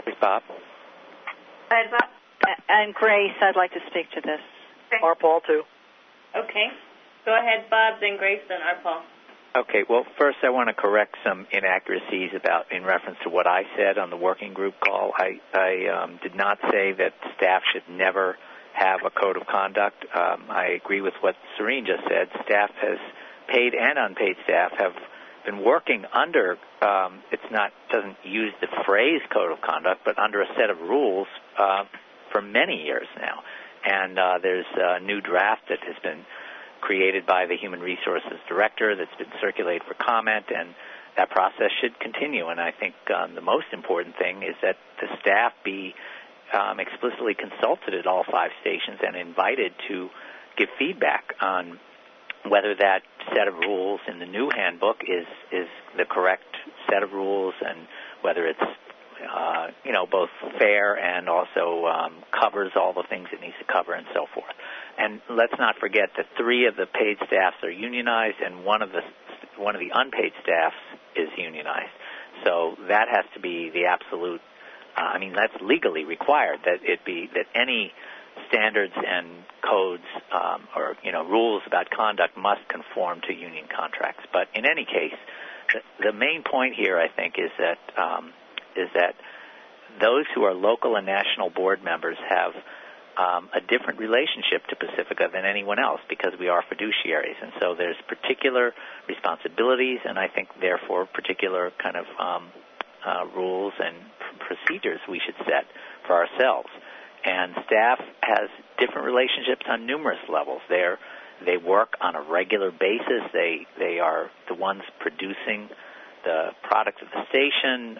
Bob. Go ahead, Bob. And Grace, I'd like to speak to this. Okay. Or Paul, too. Okay. Go ahead, Bob, then Grace, then Paul. Okay, well, first I want to correct some inaccuracies in reference to what I said on the working group call. I did not say that staff should never have a code of conduct. I agree with what Serene just said. Staff has, paid and unpaid staff, have been working under, doesn't use the phrase code of conduct, but under a set of rules for many years now. And there's a new draft that has been created by the Human Resources Director that's been circulated for comment, and that process should continue. And I think the most important thing is that the staff be explicitly consulted at all 5 stations and invited to give feedback on whether that set of rules in the new handbook is the correct set of rules, and whether it's both fair and also covers all the things it needs to cover and so forth. And let's not forget that 3 of the paid staffs are unionized, and one of the unpaid staffs is unionized. So that has to be the absolute. That's legally required that any standards and codes or rules about conduct must conform to union contracts. But in any case, the main point here, I think, is that those who are local and national board members have a different relationship to Pacifica than anyone else, because we are fiduciaries. And so there's particular responsibilities, and I think, therefore, particular kind of rules and procedures we should set for ourselves. And staff has different relationships on numerous levels. They work on a regular basis. They are the ones producing the product of the station.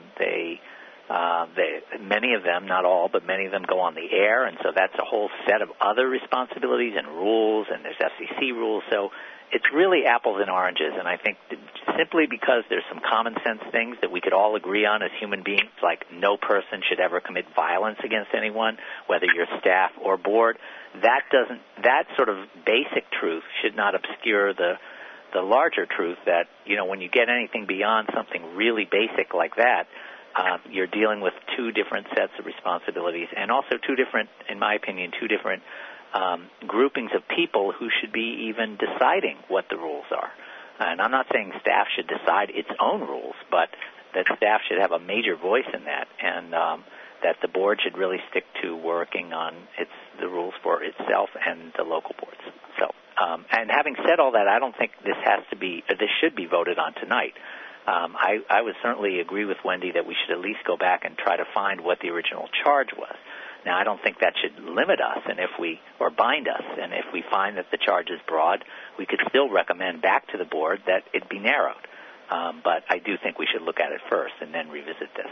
Many of them, not all, but many of them go on the air, and so that's a whole set of other responsibilities and rules, and there's FCC rules. So it's really apples and oranges, and I think simply because there's some common sense things that we could all agree on as human beings, like no person should ever commit violence against anyone, whether you're staff or board, that sort of basic truth should not obscure the larger truth that, when you get anything beyond something really basic like that, you're dealing with 2 different sets of responsibilities, and also 2 different, in my opinion, 2 different groupings of people who should be even deciding what the rules are. And I'm not saying staff should decide its own rules, but that staff should have a major voice in that, and that the board should really stick to working on the rules for itself and the local boards. So, and having said all that, I don't think this should be voted on tonight. I would certainly agree with Wendy that we should at least go back and try to find what the original charge was. Now, I don't think that should limit us or bind us, and if we find that the charge is broad, we could still recommend back to the board that it be narrowed. But I do think we should look at it first and then revisit this.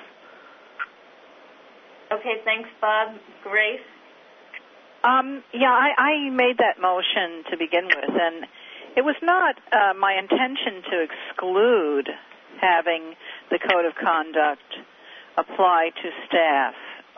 Okay, thanks, Bob. Grace? I made that motion to begin with, and it was not my intention to exclude having the code of conduct apply to staff,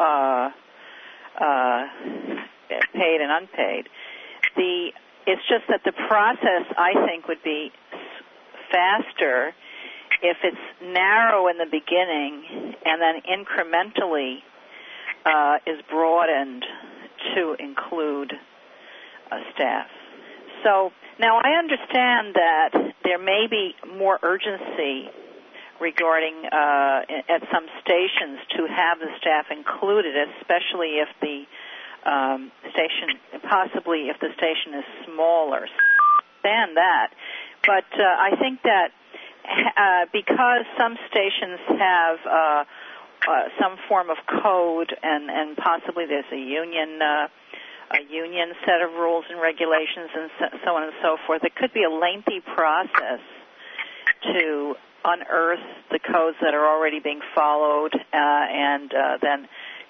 paid and unpaid. It's just that the process, I think, would be faster if it's narrow in the beginning and then incrementally is broadened to include staff. So now I understand that there may be more urgency regarding at some stations to have the staff included, especially if the station is smaller. Understand that, but I think that because some stations have some form of code and possibly there's a union set of rules and regulations and so on and so forth, it could be a lengthy process to unearth the codes that are already being followed and then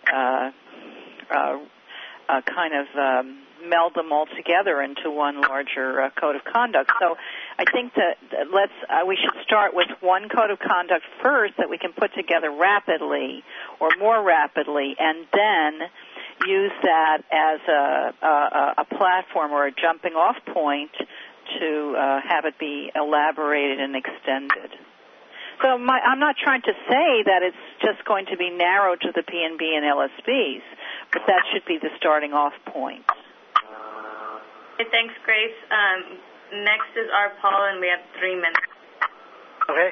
kind of meld them all together into one larger code of conduct. So I think that we should start with one code of conduct first that we can put together rapidly or more rapidly, and then use that as a platform or a jumping off point to have it be elaborated and extended. So I'm not trying to say that it's just going to be narrow to the PNB and LSBs, but that should be the starting off point. Okay, thanks, Grace. Next is our Paul, and we have 3 minutes. Okay.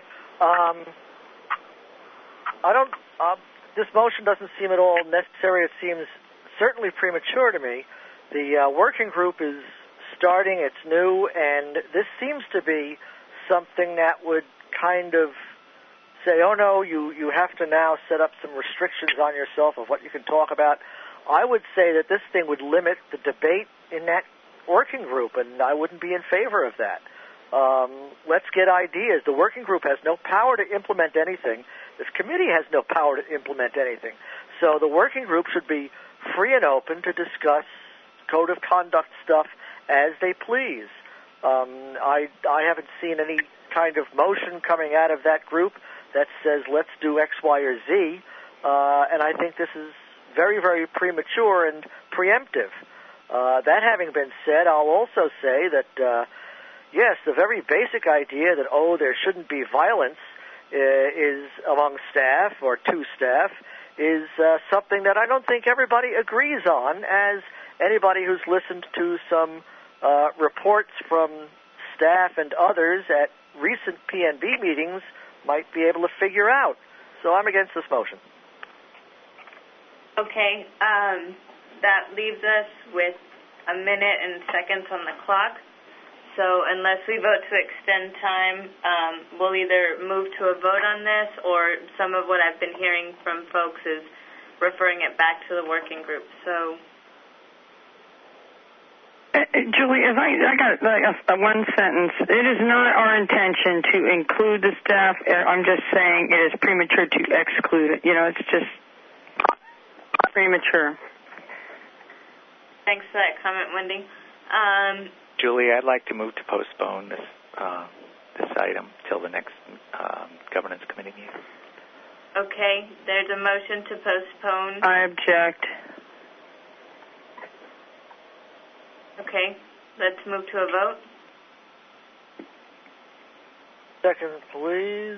This motion doesn't seem at all necessary. It seems certainly premature to me. The working group is starting. It's new, and this seems to be something that would kind of say, oh, no, you have to now set up some restrictions on yourself of what you can talk about. I would say that this thing would limit the debate in that working group, and I wouldn't be in favor of that. Let's get ideas. The working group has no power to implement anything. This committee has no power to implement anything. So the working group should be free and open to discuss code of conduct stuff as they please. I haven't seen any kind of motion coming out of that group that says let's do X, Y, or Z, and I think this is very, very premature and preemptive. That having been said, I'll also say that, yes, the very basic idea that, there shouldn't be violence is among staff or to staff is something that I don't think everybody agrees on, as anybody who's listened to some reports from staff and others at recent PNB meetings might be able to figure out. So I'm against this motion. Okay, that leaves us with 1 minute and seconds on the clock. So unless we vote to extend time, we'll either move to a vote on this, or some of what I've been hearing from folks is referring it back to the working group. So, Julie, if I got a one sentence. It is not our intention to include the staff. I'm just saying it is premature to exclude it. It's just premature. Thanks for that comment, Wendy. Julie, I'd like to move to postpone this item till the next governance committee meeting. Okay, there's a motion to postpone. I object. Okay, let's move to a vote. Second, please.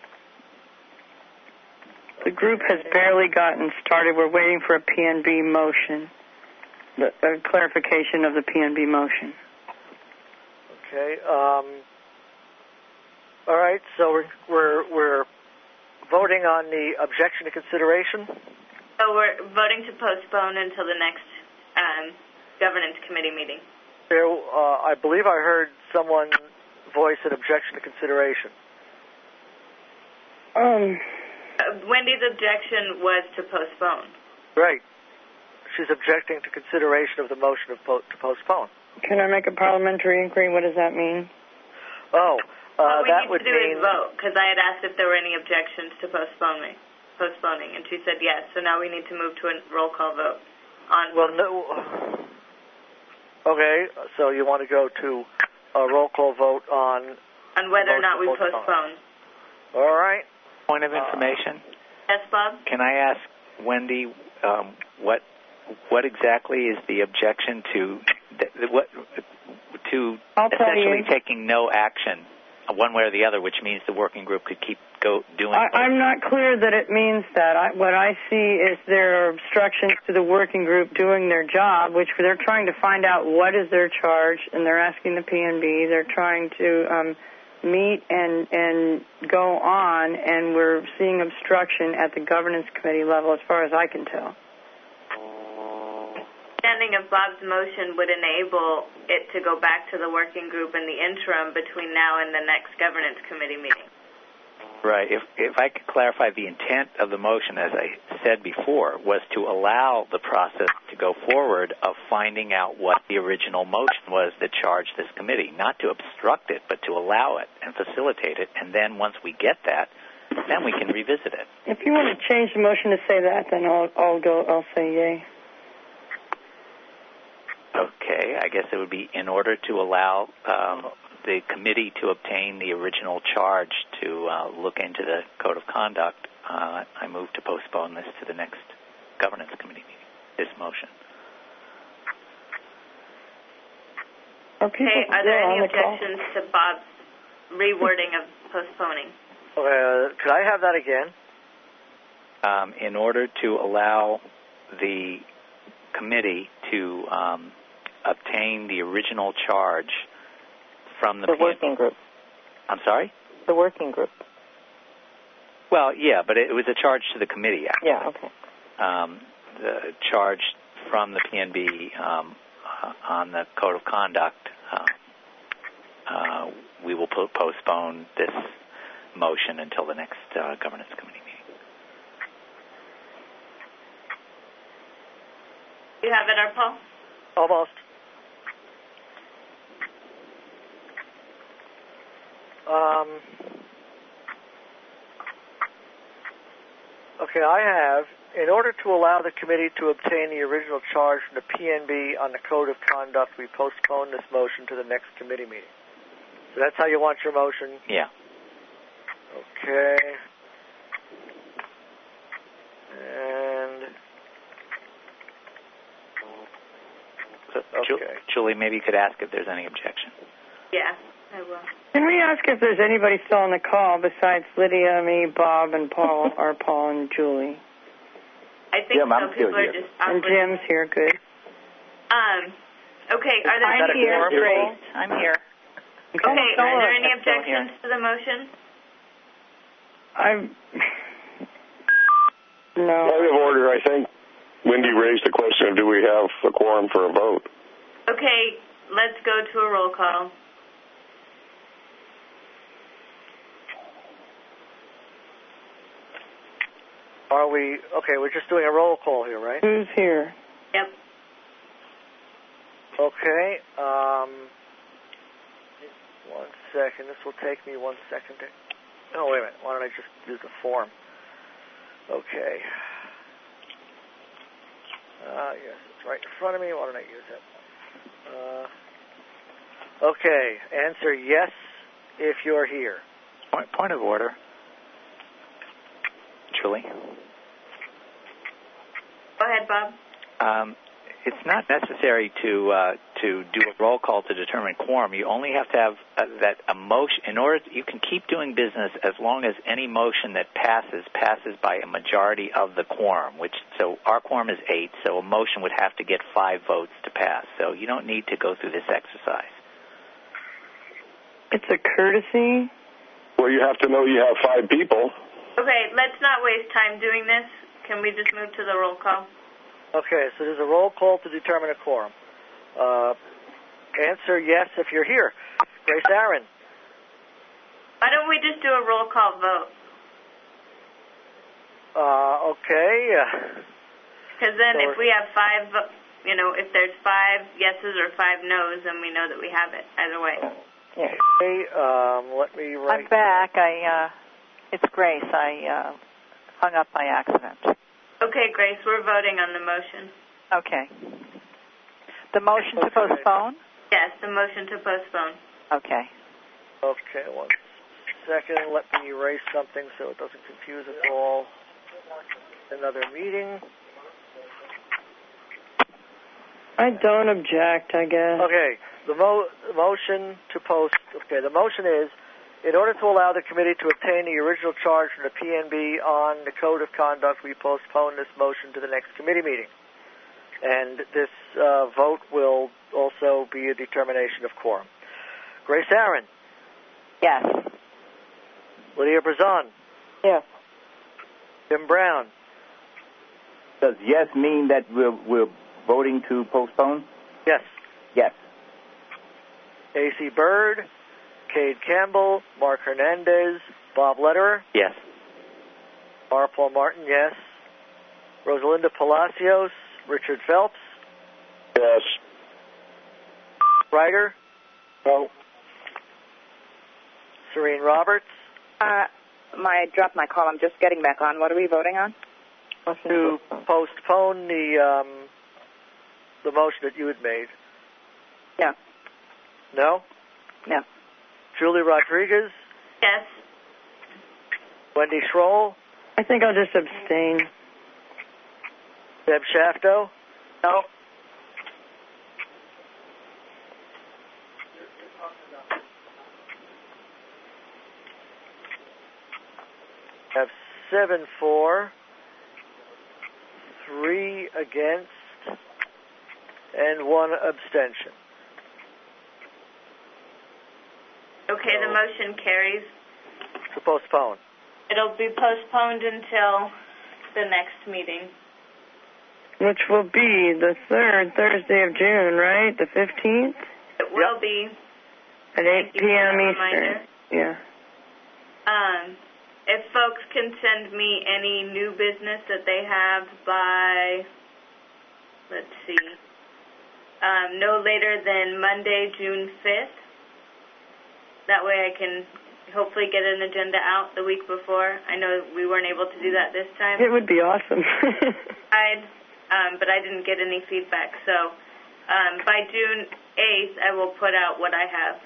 The group has barely gotten started. We're waiting for a PNB motion, a clarification of the PNB motion. Okay. All right. So we're voting on the objection to consideration. So we're voting to postpone until the next governance committee meeting. There, I believe I heard someone voice an objection to consideration. Wendy's objection was to postpone. Right. She's objecting to consideration of the motion to postpone. Can I make a parliamentary inquiry? What does that mean? What we that need would to do is vote, because I had asked if there were any objections to postponing, and she said yes. So now we need to move to a roll call vote. Okay, so you want to go to a roll call vote on whether or not we postpone. All right. Point of information. Yes, Bob? Can I ask Wendy what exactly is the objection to essentially taking no action one way or the other, which means the working group could keep doing it? I'm not clear that it means that. What I see is there are obstructions to the working group doing their job, which they're trying to find out what is their charge, and they're asking the PNB. They're trying to meet and go on, and we're seeing obstruction at the governance committee level as far as I can tell. Understanding of Bob's motion would enable it to go back to the working group in the interim between now and the next governance committee meeting. Right. If I could clarify, the intent of the motion, as I said before, was to allow the process to go forward of finding out what the original motion was that charged this committee, not to obstruct it, but to allow it and facilitate it. And then once we get that, then we can revisit it. If you want to change the motion to say that, then I'll say yay. Okay, I guess it would be in order to allow the committee to obtain the original charge to look into the code of conduct. I move to postpone this to the next governance committee meeting, this motion. Okay, are there any objections to Bob's rewording of postponing? Could I have that again? In order to allow the committee to obtain the original charge from the working group. I'm sorry? The working group. Well, yeah, but it was a charge to the committee, actually. Yeah, okay. The charge from the PNB on the code of conduct, we will postpone this motion until the next governance committee meeting. You have it, Paul? Almost. Okay, I have, in order to allow the committee to obtain the original charge from the PNB on the code of conduct, we postpone this motion to the next committee meeting. So that's how you want your motion? Yeah. Okay. And... Okay. Julie, maybe you could ask if there's any objection. Yeah, I will. Can we ask if there's anybody still on the call besides Lydia, me, Bob, and Paul, or Paul and Julie? I think Jim, I'm people still are here. just... And Jim's here, good. Okay, are there I'm any... here, Grace. I'm here. Okay, are there any objections to the motion? No. Point of order, I think Wendy raised the question of do we have a quorum for a vote? Okay, let's go to a roll call. Are we... Okay, we're just doing a roll call here, right? Who's here? Yep. Okay, 1 second. This will take me 1 second to... Oh, wait a minute. Why don't I just use the form? Okay. Yes, it's right in front of me. Why don't I use it? Okay, answer yes if you're here. Point of order. Julie? Go ahead, Bob. It's not necessary to do a roll call to determine quorum. You only have to have that a motion. In order, you can keep doing business as long as any motion that passes by a majority of the quorum. So our quorum is 8. So a motion would have to get 5 votes to pass. So you don't need to go through this exercise. It's a courtesy. Well, you have to know you have 5 people. Okay, let's not waste time doing this. Can we just move to the roll call? Okay, so there's a roll call to determine a quorum. Answer yes if you're here. Grace Aaron. Why don't we just do a roll call vote? Okay. Because then if we have 5, if there's 5 yeses or 5 noes, then we know that we have it either way. Okay, let me write... I'm back. It's Grace. I hung up by accident. Okay, Grace, we're voting on the motion. Okay. The motion to postpone? Yes, the motion to postpone. Okay. Okay, 1 second. Let me erase something so it doesn't confuse us all. Another meeting. I don't object, I guess. Okay, the motion to post... Okay, the motion is, in order to allow the committee to obtain the original charge from the PNB on the code of conduct, we postpone this motion to the next committee meeting. And this vote will also be a determination of quorum. Grace Aaron. Yes. Lydia Brazon. Yes. Jim Brown. Does yes mean that we're voting to postpone? Yes. Yes. A.C. Bird. Cade Campbell, Mark Hernandez, Bob Lederer. Yes. R. Paul Martin, yes. Rosalinda Palacios, Richard Phelps. Yes. Ryder. No. Serene Roberts. I dropped my call. I'm just getting back on. What are we voting on? To postpone the motion that you had made. No. No? No. Julie Rodriguez. Yes. Wendy Schroll. I think I'll just abstain. Deb Shafto. No. 7-4, 3 against, and 1 abstention. Okay, the motion carries. To postpone. It'll be postponed until the next meeting. Which will be the 3rd Thursday of June, right? The 15th? It will be. At 8 p.m. Eastern. Yeah. If folks can send me any new business that they have by, let's see, no later than Monday, June 5th. That way I can hopefully get an agenda out the week before. I know we weren't able to do that this time. It would be awesome. But I didn't get any feedback. So by June 8th, I will put out what I have.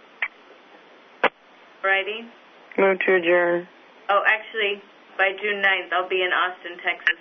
Righty? Move to adjourn. Oh, actually, by June 9th, I'll be in Austin, Texas.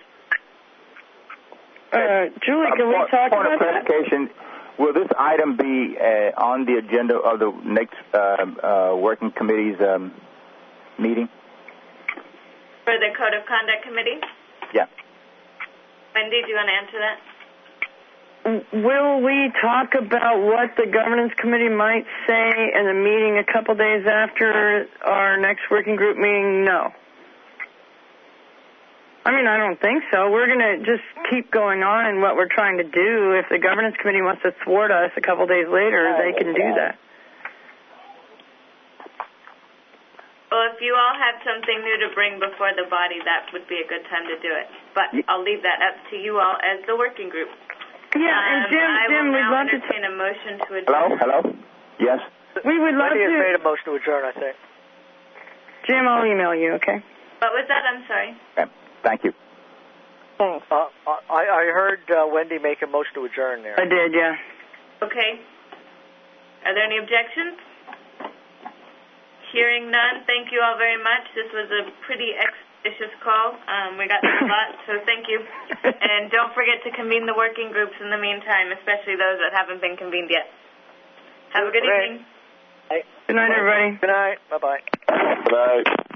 Julie, can we talk point about of clarification, will this item be on the agenda of the next working committee's meeting? For the Code of Conduct Committee? Yeah. Wendy, do you want to answer that? Will we talk about what the governance committee might say in the meeting a couple days after our next working group meeting? No. I mean, I don't think so. We're going to just keep going on in what we're trying to do. If the governance committee wants to thwart us a couple days later, they can do that. Well, if you all have something new to bring before the body, that would be a good time to do it. But I'll leave that up to you all as the working group. Yeah, and Jim, we'd love to entertain a motion to adjourn. Hello? Yes? We would love Wendy has to. made a motion to adjourn, I think. Jim, I'll email you, okay? What was that? I'm sorry. Okay. Thank you. Thanks. I heard Wendy make a motion to adjourn there. I did, yeah. Okay. Are there any objections? Hearing none, thank you all very much. This was a pretty expeditious call. We got through a lot, so thank you. And don't forget to convene the working groups in the meantime, especially those that haven't been convened yet. Have a good evening. Good night, everybody. Good night. Bye-bye. Good night.